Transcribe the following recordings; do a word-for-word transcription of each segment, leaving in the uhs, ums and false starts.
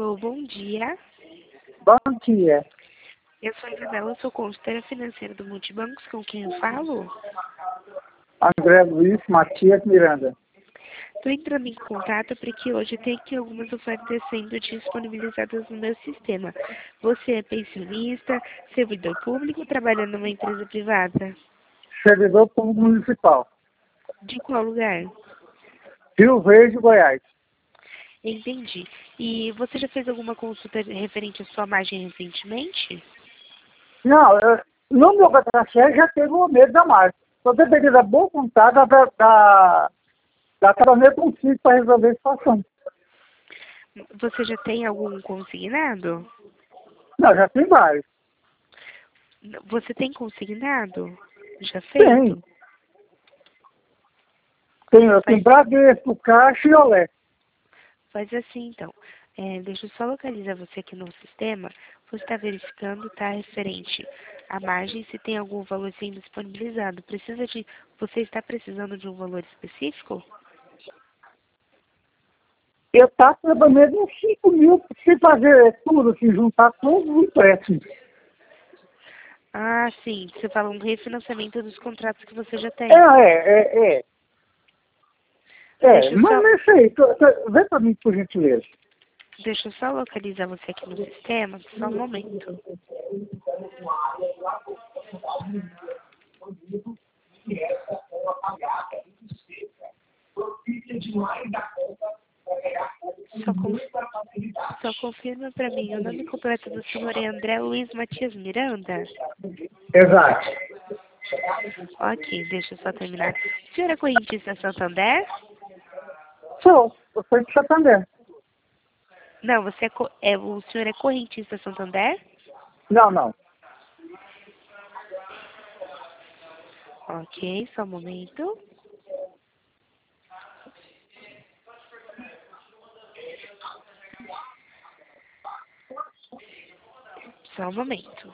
Alô, bom dia. Bom dia. Eu sou a Isabela, sou consultora financeira do Multibancos, com quem eu falo? André Luiz Matias Miranda. Estou entrando em contato porque hoje tem aqui algumas ofertas sendo disponibilizadas no meu sistema. Você é pensionista, servidor público ou trabalha numa empresa privada? Servidor público municipal. De qual lugar? Rio Verde, Goiás. Entendi. E você já fez alguma consulta referente à sua margem recentemente? Não, eu, no meu contra-cheque já teve o medo da marca. Só deveria dar boa vontade da, da, da caderneta consigo para resolver a situação. Você já tem algum consignado? Não, já tem vários. Você tem consignado? Já Tem. feito? Tem, eu tenho Faz, Bradesco, Caixa e Olé. faz assim, então. É, deixa eu só localizar você aqui no sistema. Você está verificando, tá, referente à margem, se tem algum valor sendo disponibilizado. Precisa de, você está precisando de um valor específico? Eu estava trabalhando uns cinco mil, se fazer tudo, se juntar todos os empréstimos. Ah, sim. Você fala um refinanciamento dos contratos que você já tem. É, é, é, é. É, Deixa eu mas só, não é aí. Tô- tô- Vê para mim, por gentileza. deixa eu só localizar você aqui no sistema, só um momento. Só, conf... só confirma para mim, o nome completo do senhor é André Luiz Matias Miranda? Exato. Ok, deixa eu só terminar. O senhor é correntista Santander? Sou, eu sou de Santander. Não, você é, co- é o senhor é correntista Santander? Não, não. Ok, só um momento. Só um momento.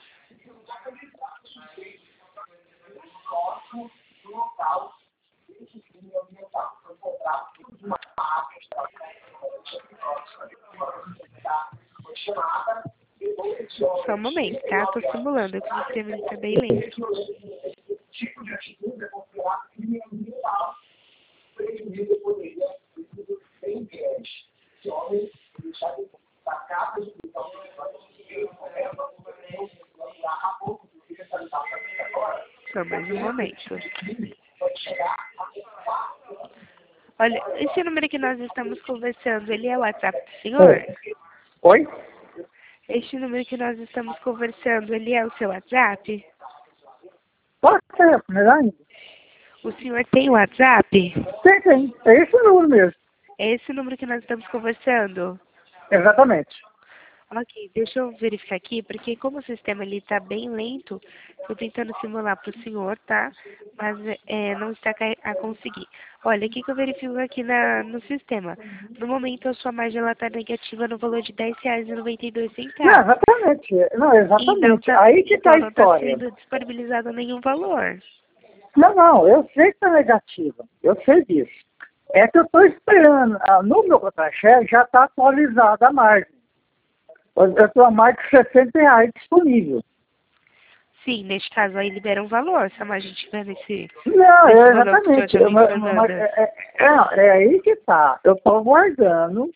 Só um momento, tá? Tô simulando, que o sistema está bem lento. Só mais um momento. Olha, esse número que nós estamos conversando, ele é o WhatsApp do senhor? É. Oi? Este número que nós estamos conversando, ele é o seu WhatsApp? Pode ser, melhor ainda. O senhor tem WhatsApp? Tem, tem. É esse o número mesmo. É esse número que nós estamos conversando? Exatamente. Ok, deixa eu verificar aqui, porque como o sistema ele está bem lento, estou tentando simular para o senhor, tá? Mas é, não está ca- a conseguir. Olha, o que, que eu verifico aqui na, no sistema? No momento, a sua margem está negativa no valor de dez reais e noventa e dois Não, centavos. exatamente. Não, E não exatamente. está Aí que tá a então não está história. sendo disponibilizado nenhum valor. Não, não, eu sei que tá negativa. Eu sei disso. É que eu estou esperando. Ah, no meu contra-cheque já está atualizada a margem. Eu tenho a margem de sessenta reais disponível. Sim, neste caso aí libera um valor, se a margem estiver nesse, Não, nesse é valor que o senhor exatamente. já me Mas, mas informando. é, é, é, é aí que tá. Eu estou aguardando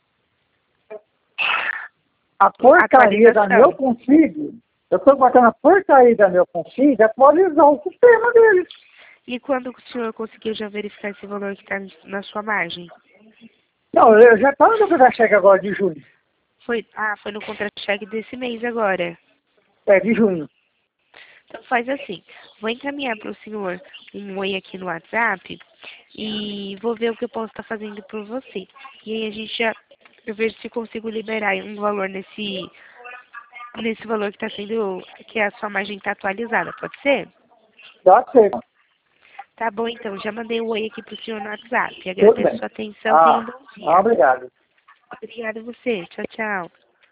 a porcaria da meu Atualização. consigo. Eu estou aguardando a porcaria da meu consigo atualizar o sistema deles. E quando o senhor conseguiu já verificar esse valor que está na sua margem? Não, eu já estava no contra-cheque agora de julho. Foi, ah, foi no contra-cheque desse mês agora. É, de junho. Então faz assim, vou encaminhar para o senhor um oi aqui no WhatsApp e vou ver o que eu posso estar fazendo por você. E aí a gente já, eu vejo se consigo liberar um valor nesse, nesse valor que está sendo, que a sua margem está atualizada, pode ser? Dá certo. Tá bom então, já mandei um oi aqui para o senhor no WhatsApp. Tudo Agradeço a bem. sua atenção, tenha um Ah, bom dia. obrigado. Obrigada a você, tchau, tchau.